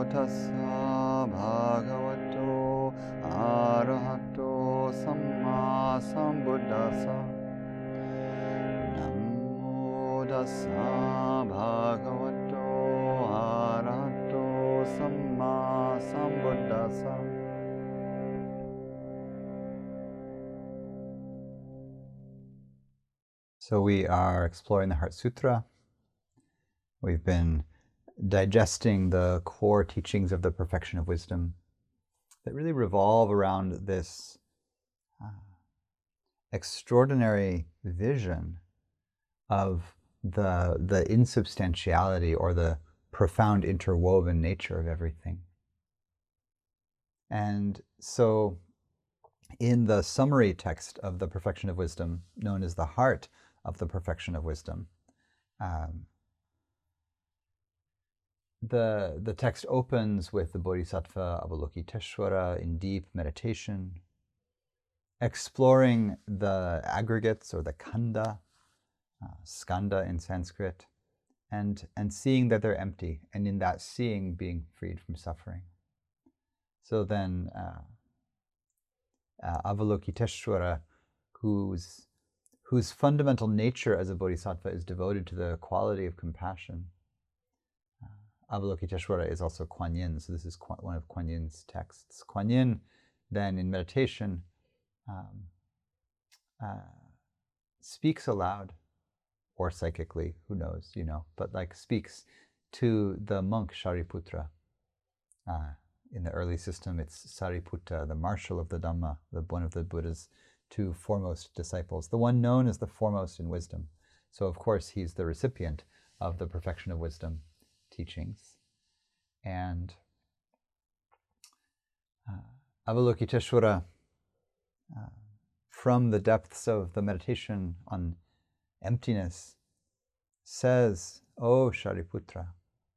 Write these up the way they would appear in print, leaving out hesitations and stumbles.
tassa bhagavato arahato samma sambuddhassa. Namo tassa bhagavato arahato samma sambuddhassa. So we are exploring the Heart Sutra. We've been digesting the core teachings of the Perfection of Wisdom that really revolve around this extraordinary vision of the insubstantiality or the profound interwoven nature of everything. And so in the summary text of the Perfection of Wisdom, known as the Heart of the Perfection of Wisdom, the text opens with the Bodhisattva Avalokiteshvara in deep meditation, exploring the aggregates or the khandha, skandha in Sanskrit, and seeing that they're empty, and in that seeing being freed from suffering. So then Avalokiteshvara, whose fundamental nature as a bodhisattva is devoted to the quality of compassion. Avalokiteshvara is also Kuan Yin, so this is one of Kuan Yin's texts. Kuan Yin then in meditation speaks aloud, or psychically, who knows, but speaks to the monk Shariputra. In the early system, it's Sariputta, the marshal of the Dhamma, one of the Buddha's two foremost disciples, the one known as the foremost in wisdom. So of course he's the recipient of the Perfection of Wisdom teachings. And Avalokiteshvara, from the depths of the meditation on emptiness, says, "Oh Shariputra,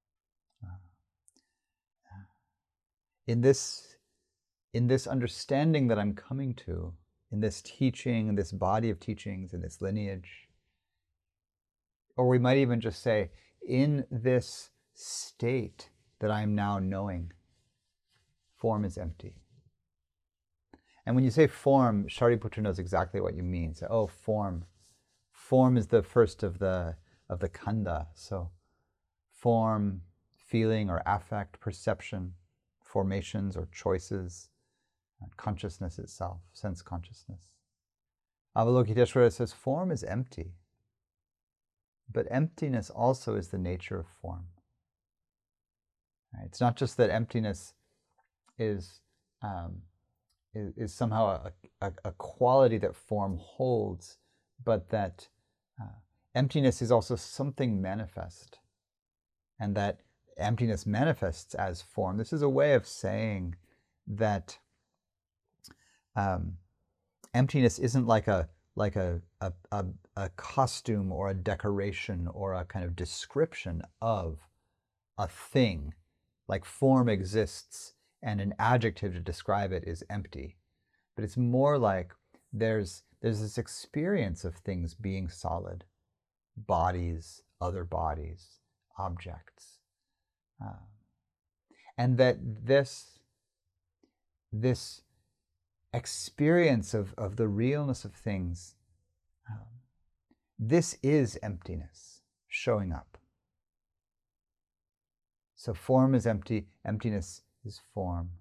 in this understanding that I'm coming to, in this teaching, in this body of teachings, in this lineage," or we might even just say, in this state that I'm now knowing, form is empty. And when you say form, Shariputra knows exactly what you mean. So, oh, form. Form is the first of the khandha. So form, feeling or affect, perception, formations or choices, consciousness itself, sense consciousness. Avalokiteshvara says form is empty, but emptiness also is the nature of form. Right? It's not just that emptiness is somehow a quality that form holds, but that emptiness is also something manifest, and that emptiness manifests as form. This is a way of saying that emptiness isn't like a costume or a decoration or a kind of description of a thing. Like form exists and an adjective to describe it is empty. But it's more like there's this experience of things being solid, bodies, other bodies, objects. And that this experience of the realness of things, this is emptiness showing up. So form is empty, emptiness is form.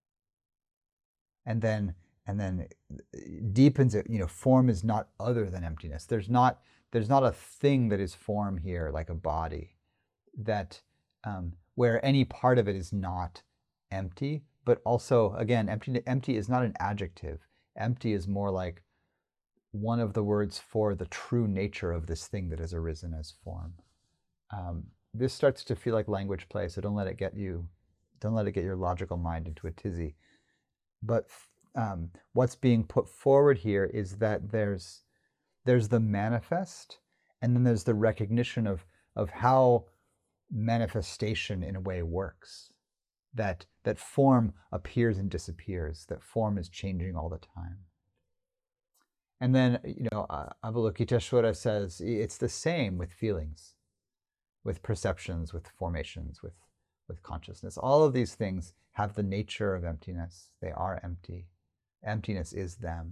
And then deepens it, form is not other than emptiness. There's not a thing that is form here, like a body, that where any part of it is not empty, but also, again, empty is not an adjective. Empty is more like one of the words for the true nature of this thing that has arisen as form. This starts to feel like language play, so don't let it get your logical mind into a tizzy. But what's being put forward here is that there's the manifest, and then there's the recognition of how manifestation in a way works. That form appears and disappears, that form is changing all the time. And then, Avalokiteshvara says it's the same with feelings, with perceptions, with formations, with with consciousness. All of these things have the nature of emptiness. They are empty. Emptiness is them.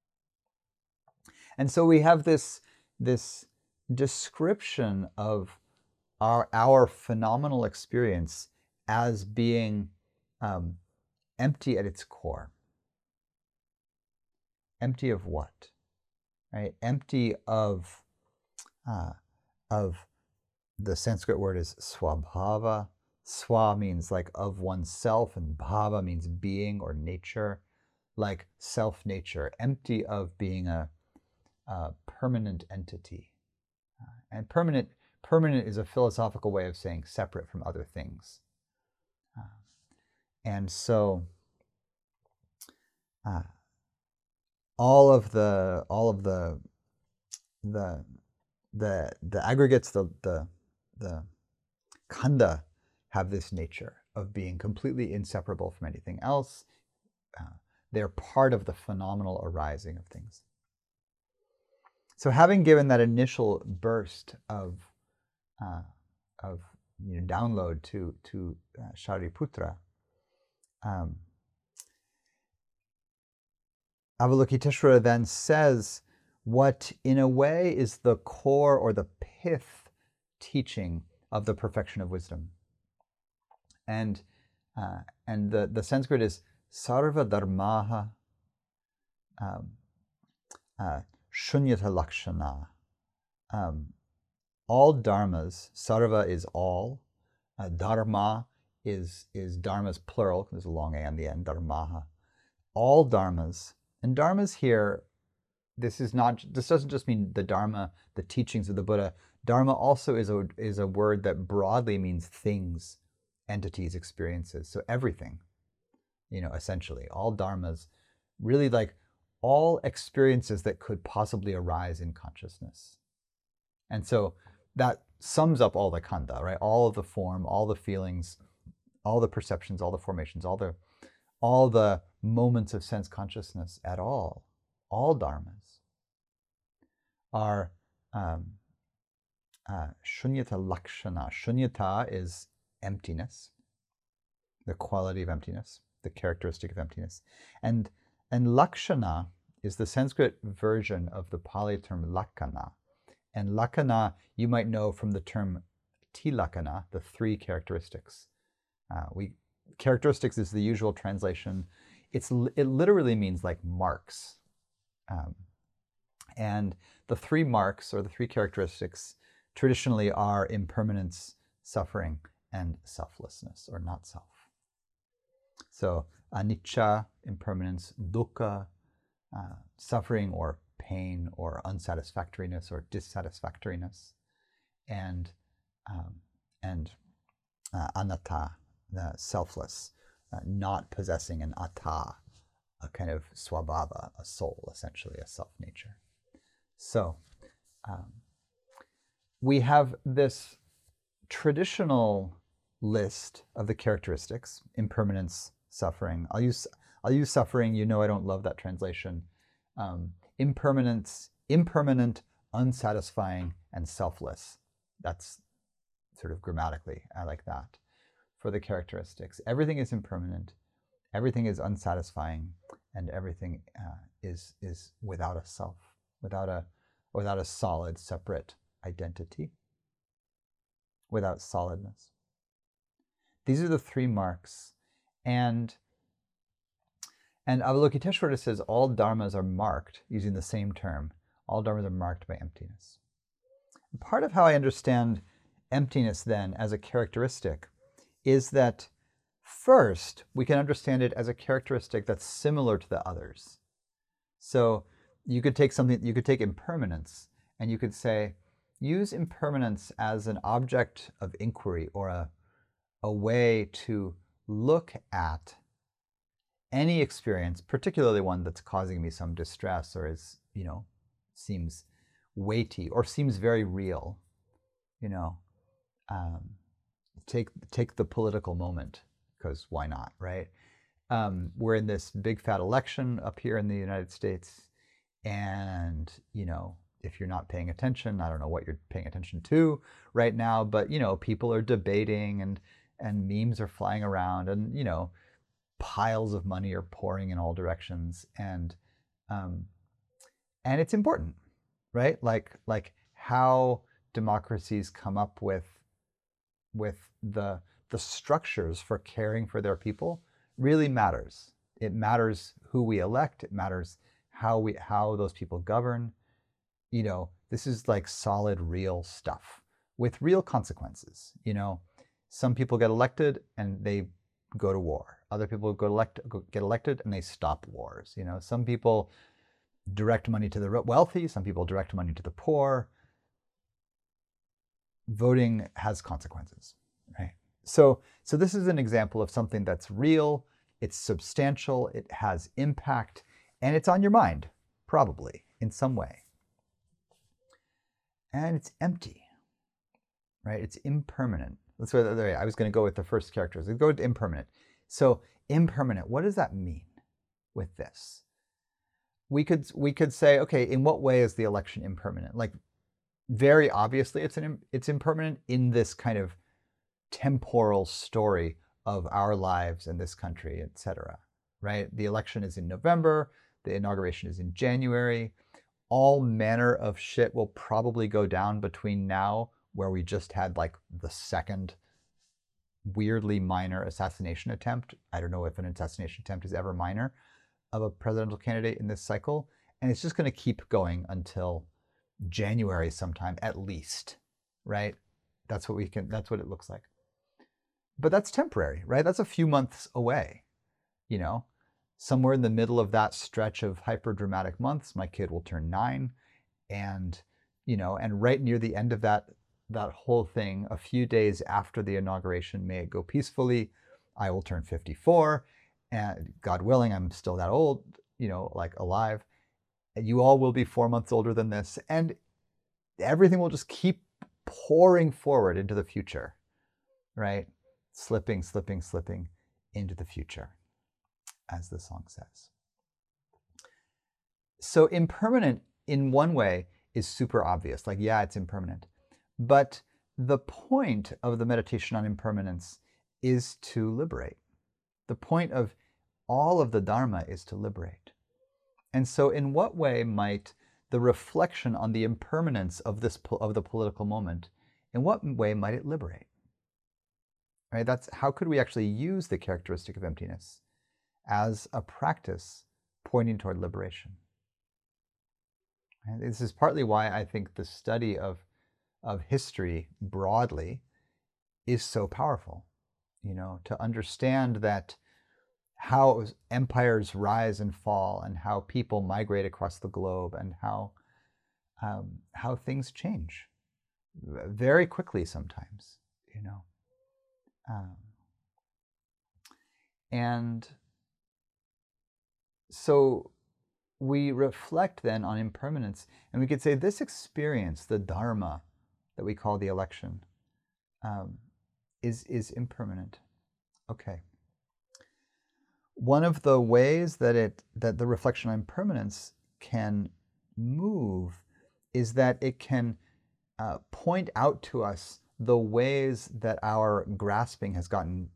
And so we have this description of our phenomenal experience as being empty at its core. Empty of what? Right? Empty of the Sanskrit word is swabhava. Swa means like of oneself, and bhava means being or nature, like self-nature, empty of being a permanent entity. And permanent is a philosophical way of saying separate from other things. And so all of the aggregates, the khanda, have this nature of being completely inseparable from anything else. They're part of the phenomenal arising of things. So having given that initial burst of download to Shariputra, Avalokiteshvara then says what in a way is the core or the pith teaching of the perfection of wisdom. And the Sanskrit is sarva dharmaha shunyata lakshana. All dharmas, sarva is all, dharma is dharmas plural, there's a long A on the end, dharmaha. All dharmas, and dharmas here, this doesn't just mean the dharma, the teachings of the Buddha. Dharma also is a word that broadly means things, entities, experiences. So everything, essentially, all dharmas, really like all experiences that could possibly arise in consciousness. And so that sums up all the khanda, right? All of the form, all the feelings, all the perceptions, all the formations, all the moments of sense consciousness at all dharmas are shunyata lakshana. Shunyata is emptiness, the quality of emptiness, the characteristic of emptiness. And lakshana is the Sanskrit version of the Pali term lakkhana. And lakkhana, you might know from the term tilakkhana, the three characteristics. Characteristics is the usual translation. It literally means like marks. And the three marks, or the three characteristics, traditionally are impermanence, suffering, and selflessness, or not self. So anicca, impermanence, dukkha, suffering or pain or unsatisfactoriness or dissatisfactoriness, and anatta, the selfless, not possessing an atta, a kind of swabhava, a soul, essentially a self-nature. So we have this traditional list of the characteristics: impermanence, suffering. I'll use suffering. I don't love that translation. Impermanence, impermanent, unsatisfying, and selfless. That's sort of grammatically, I like that for the characteristics. Everything is impermanent, everything is unsatisfying, and everything is without a self, without a solid, separate identity, without solidness. These are the three marks, and Avalokiteshvara says all dharmas are marked using the same term. All dharmas are marked by emptiness. And part of how I understand emptiness then as a characteristic is that first we can understand it as a characteristic that's similar to the others. So you could take impermanence, and you could say, use impermanence as an object of inquiry, or a way to look at any experience, particularly one that's causing me some distress, or is, seems weighty or seems very real. Take the political moment, because why not, right? We're in this big fat election up here in the United States, and if you're not paying attention, I don't know what you're paying attention to right now, but people are debating, and and memes are flying around, and piles of money are pouring in all directions, and it's important, right? Like how democracies come up with the structures for caring for their people really matters. It matters who we elect. It matters how those people govern. This is like solid, real stuff with real consequences. Some people get elected and they go to war. Other people get elected and they stop wars. Some people direct money to the wealthy. Some people direct money to the poor. Voting has consequences, right? So this is an example of something that's real, it's substantial, it has impact, and it's on your mind, probably, in some way. And it's empty, right? It's impermanent. That's what I was going to go with the first characters. Let's go with impermanent. So impermanent, what does that mean with this? We could say, okay, in what way is the election impermanent? Like, very obviously, it's impermanent in this kind of temporal story of our lives in this country, etc. Right? The election is in November. The inauguration is in January. All manner of shit will probably go down between now, where we just had like the second weirdly minor assassination attempt. I don't know if an assassination attempt is ever minor of a presidential candidate in this cycle. And it's just going to keep going until January sometime at least, right? That's what it looks like. But that's temporary, right? That's a few months away. Somewhere in the middle of that stretch of hyper dramatic months, my kid will turn 9, and right near the end of that whole thing, a few days after the inauguration, may it go peacefully, I will turn 54, and God willing, I'm still that old, like alive. You all will be 4 months older than this, and everything will just keep pouring forward into the future, right? Slipping into the future, as the song says. So impermanent, in one way, is super obvious. Like, yeah, it's impermanent. But the point of the meditation on impermanence is to liberate. The point of all of the Dharma is to liberate. And so in what way might the reflection on the impermanence of the political moment, in what way might it liberate? Right? That's how could we actually use the characteristic of emptiness as a practice pointing toward liberation? And this is partly why I think the study of history broadly is so powerful. To understand that how empires rise and fall, and how people migrate across the globe, and how things change very quickly sometimes, and so we reflect then on impermanence, and we could say this experience, the Dharma that we call the election, is impermanent. Okay. One of the ways that the reflection on impermanence can move is that it can point out to us the ways that our grasping has gotten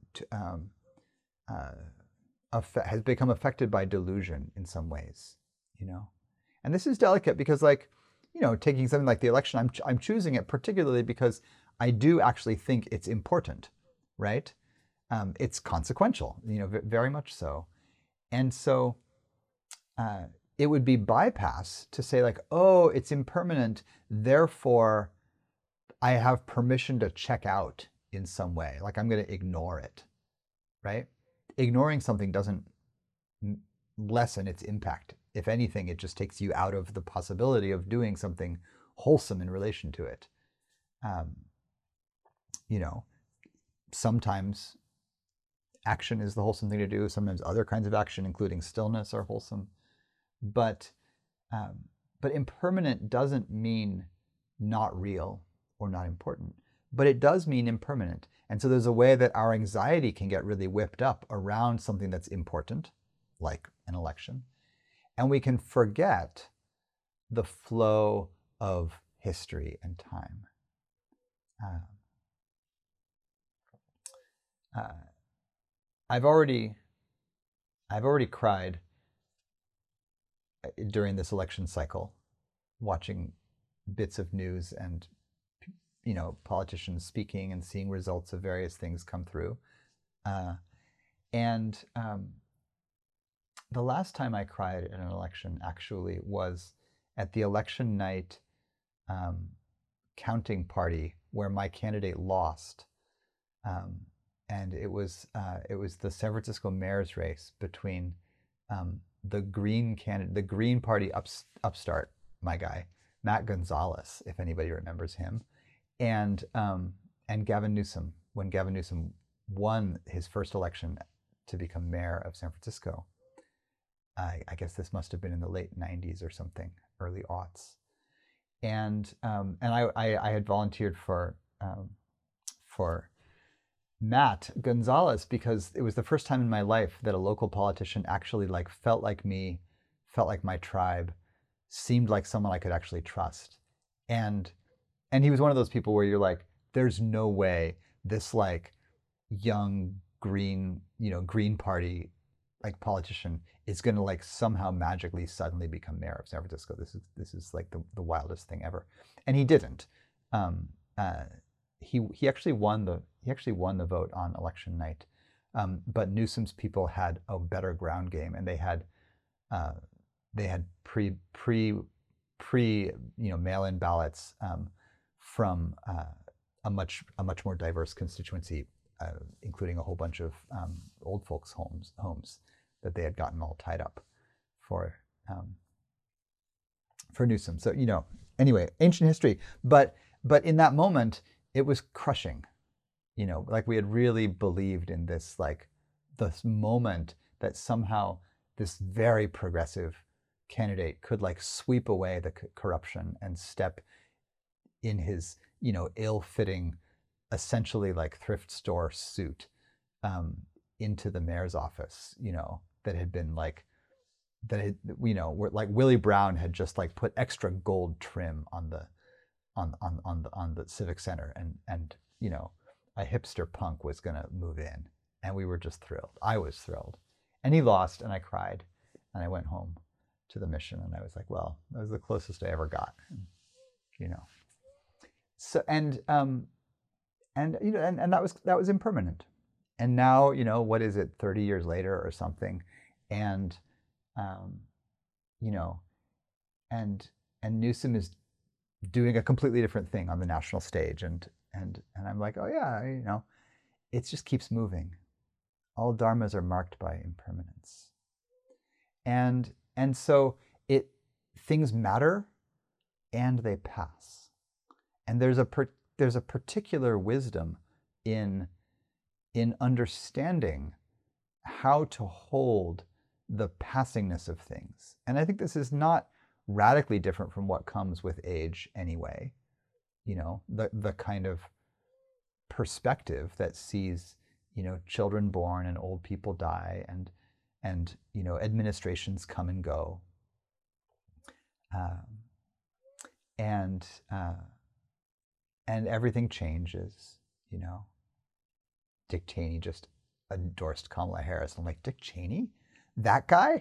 has become affected by delusion in some ways, And this is delicate because, taking something like the election, I'm choosing it particularly because I do actually think it's important, right? It's consequential, very much so. And so it would be bypass to say oh, it's impermanent, therefore I have permission to check out in some way. I'm going to ignore it, right? Ignoring something doesn't lessen its impact. If anything, it just takes you out of the possibility of doing something wholesome in relation to it. Sometimes action is the wholesome thing to do. Sometimes other kinds of action, including stillness, are wholesome. But impermanent doesn't mean not real or not important, but it does mean impermanent. And so there's a way that our anxiety can get really whipped up around something that's important, like an election, and we can forget the flow of history and time. uh, I've already cried during this election cycle, watching bits of news and politicians speaking and seeing results of various things come through. And the last time I cried in an election actually was at the election night counting party where my candidate lost. And it was the San Francisco mayor's race between the Green Party upstart, my guy, Matt Gonzalez, if anybody remembers him, and Gavin Newsom, when Gavin Newsom won his first election to become mayor of San Francisco. I guess this must have been in the late 90s or something, early aughts. And I had volunteered for Matt Gonzalez because it was the first time in my life that a local politician actually like felt like me, felt like my tribe, seemed like someone I could actually trust. And he was one of those people where you're like, there's no way this like young Green Party like politician is going to like somehow magically suddenly become mayor of San Francisco. This is like the wildest thing ever. And he didn't. He actually won the vote on election night. But Newsom's people had a better ground game, and they had pre mail-in ballots from a much more diverse constituency, including a whole bunch of old folks' homes that they had gotten all tied up for Newsom. So anyway, ancient history. But in that moment, it was crushing. Like we had really believed in this moment that somehow this very progressive candidate could like sweep away the corruption and step in his ill-fitting, essentially like thrift store suit into the mayor's office, that had been like where like Willie Brown had just like put extra gold trim on the Civic Center, and a hipster punk was going to move in, and we were just thrilled. I was thrilled, and he lost, and I cried, and I went home to the mission, and I was like, well, that was the closest I ever got, So and that was impermanent, and now what is it, 30 years later or something, and and Newsom is doing a completely different thing on the national stage, and I'm like, oh yeah, it just keeps moving. All dharmas are marked by impermanence, and so things matter, and they pass, and there's a particular wisdom in understanding how to hold the passingness of things, and I think this is not radically different from what comes with age anyway. The kind of perspective that sees, children born and old people die, and administrations come and go, and everything changes. Dick Cheney just endorsed Kamala Harris. I'm like, Dick Cheney, that guy.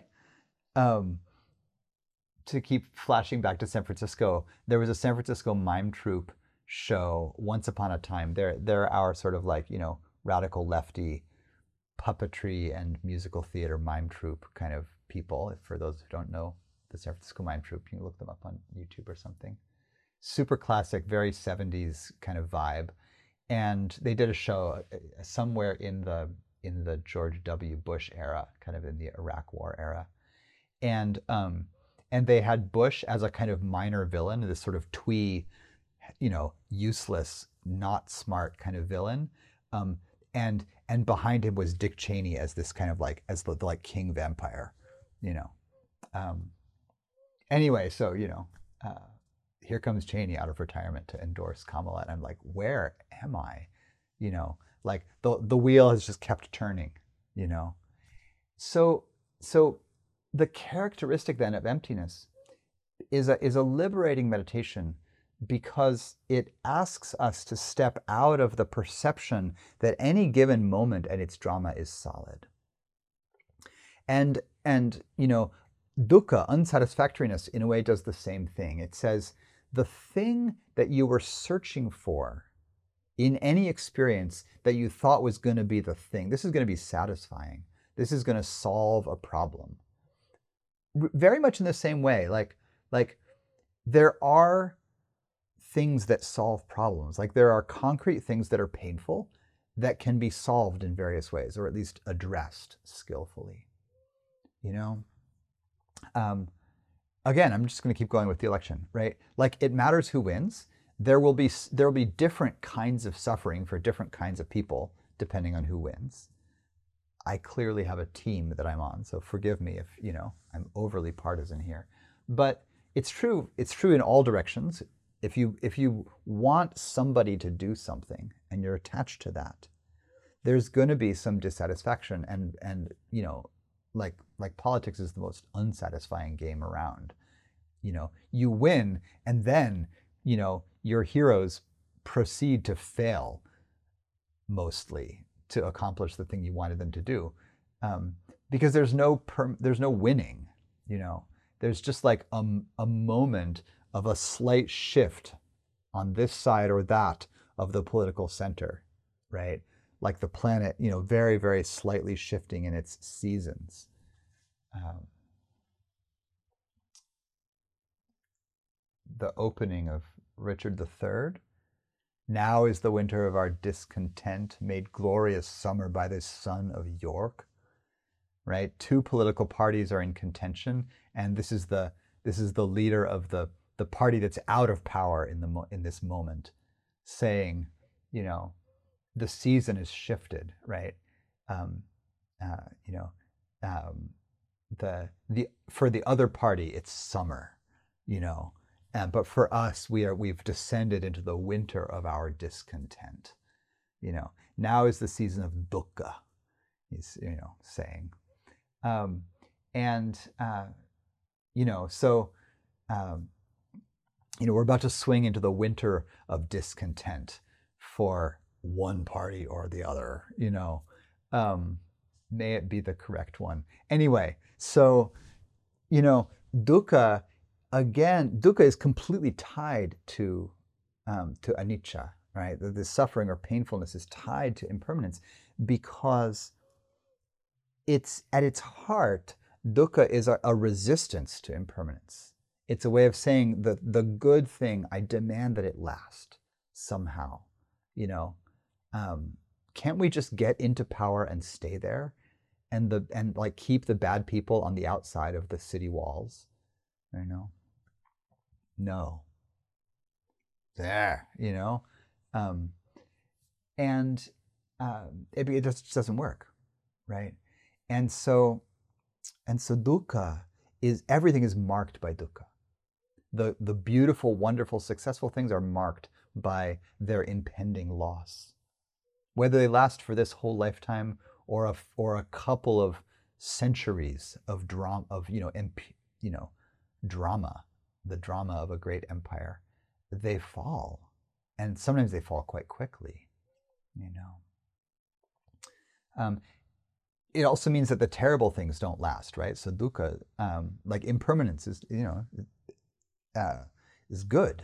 To keep flashing back to San Francisco, there was a San Francisco mime troupe show once upon a time. They're our sort of like, radical lefty puppetry and musical theater mime troupe kind of people. For those who don't know the San Francisco mime troupe, you can look them up on YouTube or something. Super classic, very 70s kind of vibe. And they did a show somewhere in the George W. Bush era, kind of in the Iraq War era. And they had Bush as a kind of minor villain, this sort of twee, useless, not smart kind of villain. And behind him was Dick Cheney as this kind of like, as the like king vampire, Anyway, so, here comes Cheney out of retirement to endorse Kamala. And I'm like, where am I? Like the wheel has just kept turning, So the characteristic then of emptiness is a liberating meditation because it asks us to step out of the perception that any given moment and its drama is solid. And dukkha, unsatisfactoriness, in a way does the same thing. It says the thing that you were searching for in any experience that you thought was going to be the thing, this is going to be satisfying. This is going to solve a problem. Very much in the same way, like there are things that solve problems. Like there are concrete things that are painful that can be solved in various ways, or at least addressed skillfully. Again, I'm just going to keep going with the election, right? Like it matters who wins. There will be different kinds of suffering for different kinds of people depending on who wins. I clearly have a team that I'm on, so forgive me if I'm overly partisan here. But it's true in all directions. If you want somebody to do something and you're attached to that, there's going to be some dissatisfaction, and like politics is the most unsatisfying game around. You win, and then your heroes proceed to fail mostly to accomplish the thing you wanted them to do, because there's no winning. There's just like a moment of a slight shift on this side or that of the political center, right? Like the planet, very, very slightly shifting in its seasons. The opening of Richard III. Now is the winter of our discontent, made glorious summer by this son of York. Right? Two political parties are in contention, and this is the leader of the party that's out of power in this moment, saying, the season is shifted, right? For the other party, it's summer, but for us, we've descended into the winter of our discontent. Now is the season of dukkha, he's saying, we're about to swing into the winter of discontent for one party or the other. May it be the correct one. Anyway, so dukkha. Again, dukkha is completely tied to anicca, right? The suffering or painfulness is tied to impermanence, because it's at its heart, dukkha is a resistance to impermanence. It's a way of saying that the good thing, I demand that it last somehow. Can't we just get into power and stay there, and like keep the bad people on the outside of the city walls? No. There, it just doesn't work, right? And so dukkha is, everything is marked by dukkha. The beautiful, wonderful, successful things are marked by their impending loss, whether they last for this whole lifetime or a couple of centuries of drama, the drama of a great empire. They fall, and sometimes they fall quite quickly. It also means that the terrible things don't last, right? So dukkha, like impermanence, is good,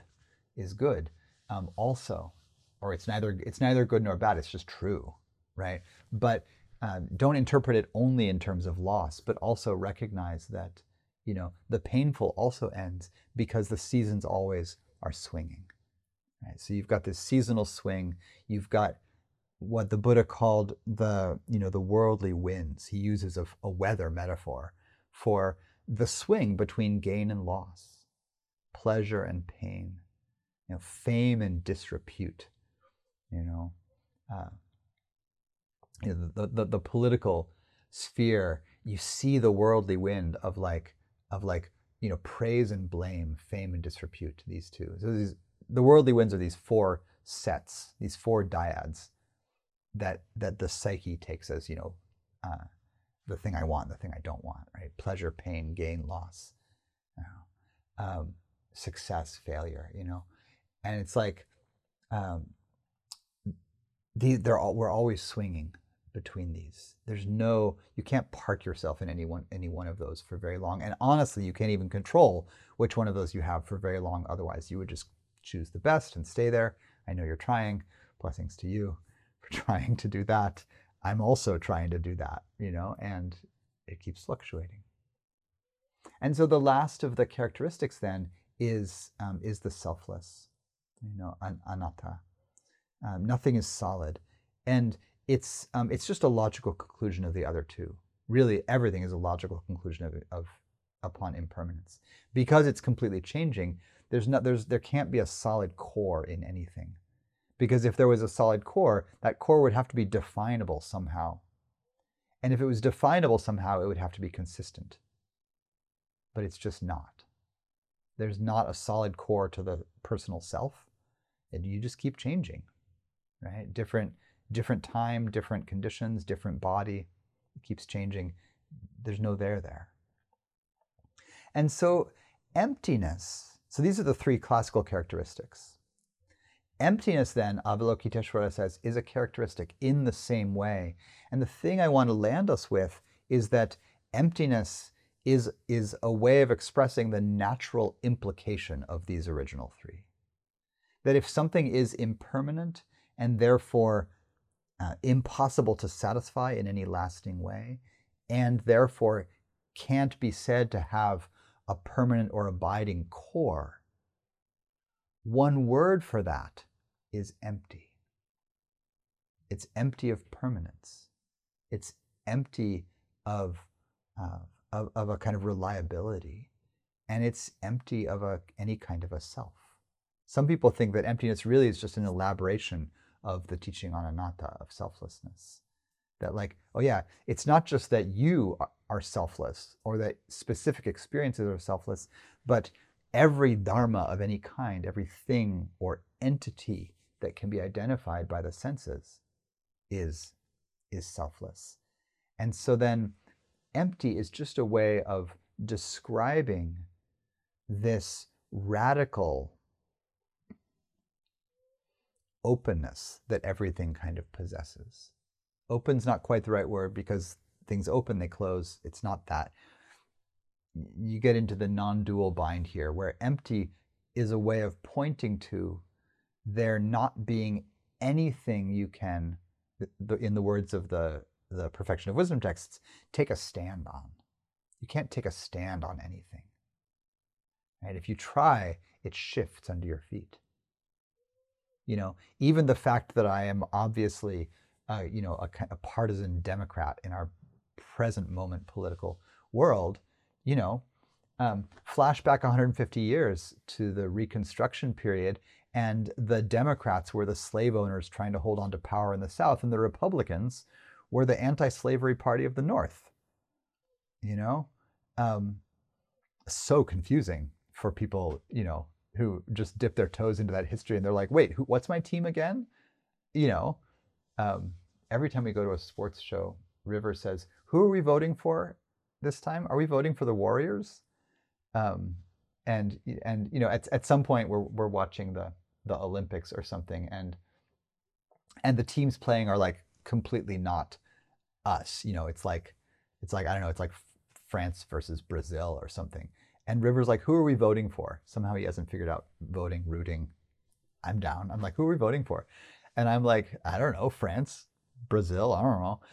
also, or it's neither good nor bad. It's just true, right? But don't interpret it only in terms of loss, but also recognize that the painful also ends, because the seasons always are swinging, right? So you've got this seasonal swing. You've got what the Buddha called the worldly winds. He uses a weather metaphor for the swing between gain and loss, pleasure and pain, fame and disrepute. The political sphere, you see the worldly wind of praise and blame, fame and disrepute, these two. So the worldly winds are these four sets, these four dyads that the psyche takes as, the thing I want, the thing I don't want, right? Pleasure, pain, gain, loss, success, failure, And it's like we're always swinging between these. You can't park yourself in any one of those for very long. And honestly, you can't even control which one of those you have for very long. Otherwise, you would just choose the best and stay there. I know you're trying. Blessings to you for trying to do that. I'm also trying to do that, and it keeps fluctuating. And so the last of the characteristics then is the selfless, anatta. Nothing is solid, and it's just a logical conclusion of the other two. Really, everything is a logical conclusion of upon impermanence, because it's completely changing. There can't be a solid core in anything, because if there was a solid core, that core would have to be definable somehow, and if it was definable somehow, it would have to be consistent. But it's just not. There's not a solid core to the personal self, and you just keep changing, right? Different time, different conditions, different body. It keeps changing. There's no there. And so emptiness, so these are the three classical characteristics. Emptiness then, Avalokiteshvara says, is a characteristic in the same way. And the thing I want to land us with is that emptiness is a way of expressing the natural implication of these original three. That if something is impermanent and therefore impossible to satisfy in any lasting way, and therefore can't be said to have a permanent or abiding core, one word for that is empty. It's empty of permanence. It's empty of a kind of reliability, and it's empty of any kind of a self. Some people think that emptiness really is just an elaboration of the teaching on anatta, of selflessness. That like, oh yeah, it's not just that you are selfless or that specific experiences are selfless, but every dharma of any kind, every thing or entity that can be identified by the senses is selfless. And so then empty is just a way of describing this radical openness that everything kind of possesses. Open's not quite the right word, because things open, they close. It's not that. You get into the non-dual bind here, where empty is a way of pointing to there not being anything you can, in the words of the Perfection of Wisdom texts, take a stand on. You can't take a stand on anything. Right? If you try, it shifts under your feet. Even the fact that I am obviously, a partisan Democrat in our present moment political world, flashback 150 years to the Reconstruction period, and the Democrats were the slave owners trying to hold on to power in the South, and the Republicans were the anti-slavery party of the North. So confusing for people, who just dip their toes into that history, and they're like, wait, what's my team again? Every time we go to a sports show, River says, who are we voting for this time? Are we voting for the Warriors? And at some point we're watching the Olympics or something, and the teams playing are like completely not us. It's like I don't know, it's like France versus Brazil or something. And River's like, who are we voting for? Somehow he hasn't figured out voting, rooting. I'm down. I'm like, who are we voting for? And I'm like, I don't know, France, Brazil, I don't know.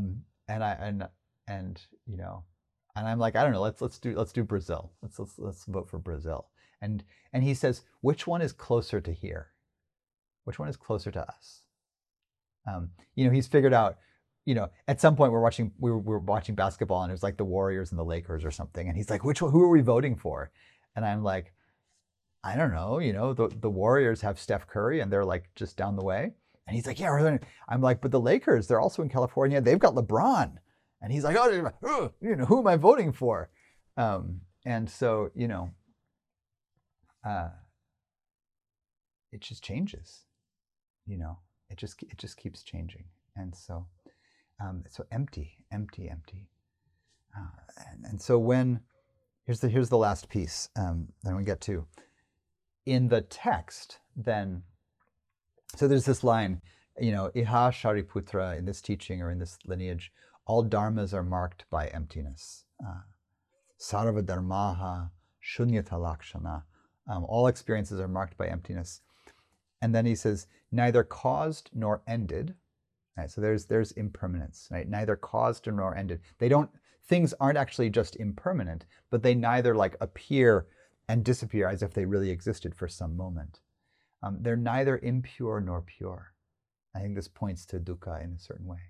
And I'm like, I don't know, let's do Brazil. Let's vote for Brazil. And he says, which one is closer to here? Which one is closer to us? He's figured out, at some point we were watching basketball, and it was like the Warriors and the Lakers or something. And he's like, who are we voting for? And I'm like, I don't know, the Warriors have Steph Curry, and they're like just down the way. And he's like, yeah. I'm like, but the Lakers, they're also in California. They've got LeBron. And he's like, oh, who am I voting for? And so, it just changes, it just keeps changing. And so, so empty. And so here's the last piece, then we get to, in the text, then, so there's this line, Iha Shariputra, in this teaching or in this lineage, all dharmas are marked by emptiness. Sarva dharmaha shunyata lakshana. All experiences are marked by emptiness. And then he says, neither caused nor ended. Right? So there's impermanence, right? Neither caused nor ended. Things aren't actually just impermanent, but they neither like appear and disappear as if they really existed for some moment. They're neither impure nor pure. I think this points to dukkha in a certain way.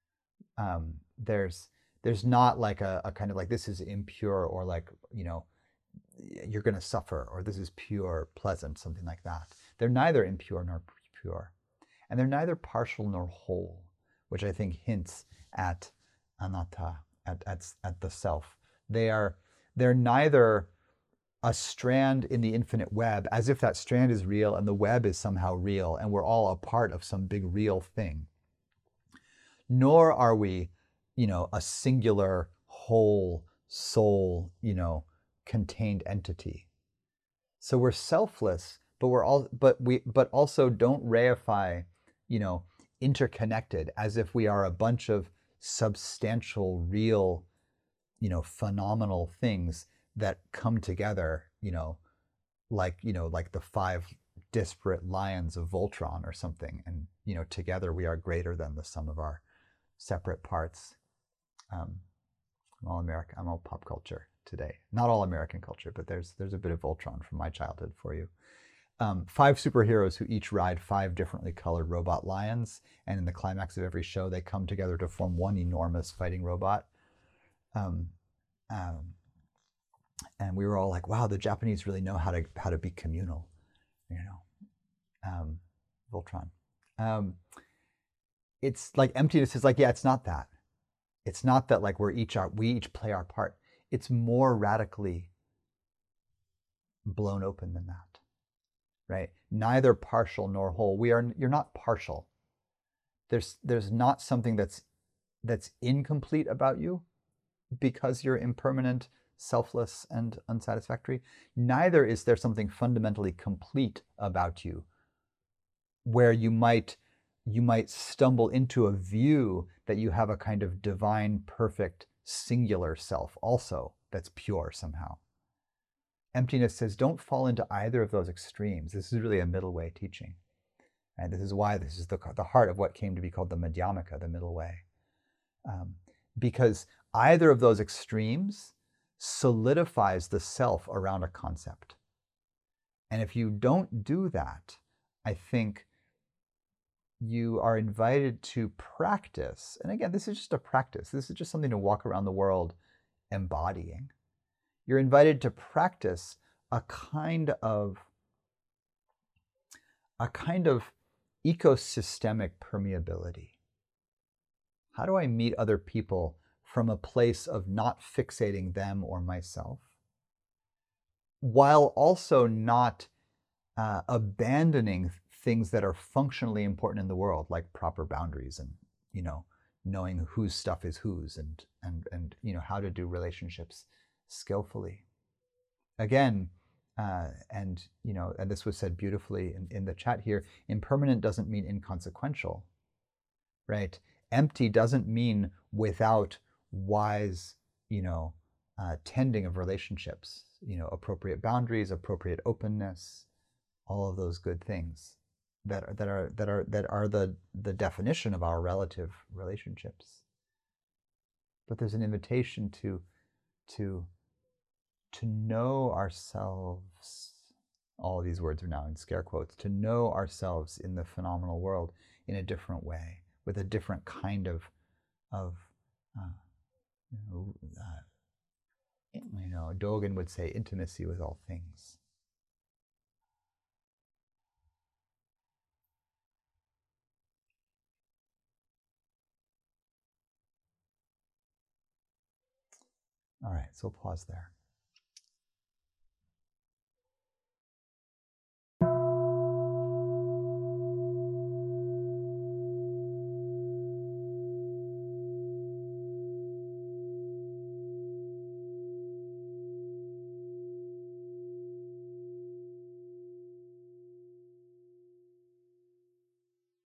There's not like a kind of like, this is impure, or like, you're going to suffer, or this is pure, pleasant, something like that. They're neither impure nor pure. And they're neither partial nor whole, which I think hints at anatta, at the self. They're neither a strand in the infinite web, as if that strand is real and the web is somehow real and we're all a part of some big real thing. Nor are we, a singular whole soul, contained entity. So we're selfless, but also don't reify, interconnected, as if we are a bunch of substantial, real, phenomenal things that come together, like the 5 disparate lions of Voltron or something, and together we are greater than the sum of our separate parts. I'm all pop culture today, not all American culture, but there's a bit of Voltron from my childhood for you. 5 superheroes who each ride 5 differently colored robot lions, and in the climax of every show they come together to form one enormous fighting robot. And we were all like, wow, the Japanese really know how to be communal, Voltron. It's like emptiness is like, yeah, it's not that. It's not that like we each play our part. It's more radically blown open than that, right? Neither partial nor whole. You're not partial. There's not something that's incomplete about you because you're impermanent, selfless, and unsatisfactory. Neither is there something fundamentally complete about you where you might stumble into a view that you have a kind of divine, perfect, singular self also that's pure somehow. Emptiness says don't fall into either of those extremes. This is really a middle way teaching. And this is why this is the heart of what came to be called the Madhyamaka, the middle way. Because either of those extremes solidifies the self around a concept. And if you don't do that, I think you are invited to practice. And again, this is just a practice. This is just something to walk around the world embodying. You're invited to practice a kind of ecosystemic permeability. How do I meet other people from a place of not fixating them or myself, while also not abandoning things that are functionally important in the world, like proper boundaries and knowing whose stuff is whose, and how to do relationships skillfully. Again, and this was said beautifully in the chat here, impermanent doesn't mean inconsequential, right? Empty doesn't mean without wise, tending of relationships, appropriate boundaries, appropriate openness, all of those good things that are the definition of our relative relationships. But there's an invitation to know ourselves. All of these words are now in scare quotes. To know ourselves in the phenomenal world in a different way, with a different kind of Dogen would say intimacy with all things. All right, so we'll pause there.